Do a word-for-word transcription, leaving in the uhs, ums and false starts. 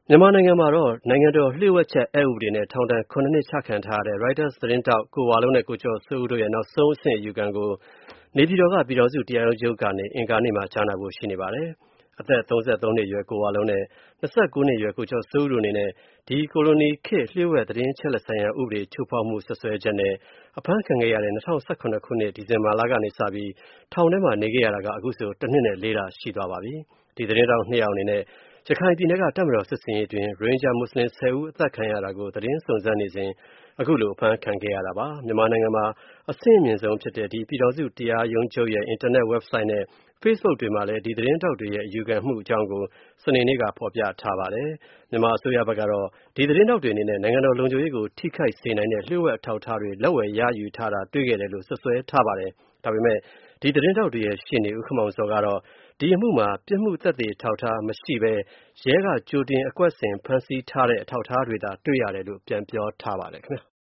မြန်မာနိုင်ငံမှာတော့နိုင်ငံတော်လျှို့ဝှက်ချက်အက်ဥပဒေနဲ့ထောင်ဒဏ် ခုနစ် နှစ်ချခံထားရတဲ့ Reuters သတင်းထောက် ကိုဝလုံးနဲ့ ကိုကျော်စိုးဦးတို့ရဲ့ နောက်ဆုံးအဆင့်အယူခံကို နေပြည်တော်က ပြည်ထောင်စုတရားရုံးချုပ်ကနေ အင်္ဂါနေ့မှာ ကြားနာဖို့ရှိနေပါတယ်။ အသက် သုံးဆယ့်သုံး နှစ်အရွယ် ကိုဝလုံးနဲ့ ၂၉ နှစ်အရွယ် ကိုကျော်စိုးဦးတို့အနေနဲ့ ဒီကိုလိုနီခေတ် လျှို့ဝှက်သတင်းအချက်အလက်ဆိုင်ရာ ဥပဒေချိုးဖောက်မှုစွပ်စွဲချက်နဲ့ အဖမ်းခံခဲ့ရတဲ့ ၂၀၁၇ ခုနှစ် ဒီဇင်ဘာလကနေစပြီး ထောင်ထဲမှာနေခဲ့ရတာက အခုဆို တစ်နှစ်နဲ့ လေးလရှိသွားပါပြီ။ ဒီသတင်းထောက် နှစ်ယောက်အနေနဲ့ ရခိုင်ပြည်နယ်က တပ်မတော်စစ်ဆင်ရေးအတွင်း ရိုဟင်ဂျာမွတ်ဆလင် ၁၀ ဦးအသတ်ခံရတာကို သတင်းစုံစမ်းနေစဉ် အခုလို အဖမ်းခံခဲ့ရတာပါ။ မြန်မာနိုင်ငံမှာ အဆင့်အမြင့်ဆုံးဖြစ်တဲ့ ဒီပြည်ထောင်စုတရားရုံးချုပ်ရဲ့ အင်တာနက် Website နဲ့ Facebook တွေမှာလည်း ဒီသတင်းထောက်တွေရဲ့ အယူခံမှုအကြောင်းကို စနေနေ့က ဖော်ပြထားပါတယ်။ မြန်မာအစိုးရဘက်ကတော့ ဒီသတင်းထောက်တွေအနေနဲ့ နိုင်ငံတော်လုံခြုံရေးကို ထိခိုက်စေနိုင်တဲ့ လျှို့ဝှက်အထောက်အထားတွေ လက်ဝယ်ရယူထားတာတွေ့ခဲ့တယ်လို့ စွပ်စွဲထားပါတယ်။ ဒါပေမဲ့ ဒီသတင်းထောက်တွေရဲ့ရှေ့နေ ဦးခင်မောင်ဇော်ကတော့ ဒီအမှုမှာ ပြစ်မှုသက်သေအထောက်အထားမရှိဘဲ ရဲကကြိုတင်အကွက်ဆင်ဖမ်းဆီးထားတဲ့ အထောက်အထားတွေသာတွေ့ရတယ်လို့ ပြန်ပြောထားပါတယ်ခင်ဗျာ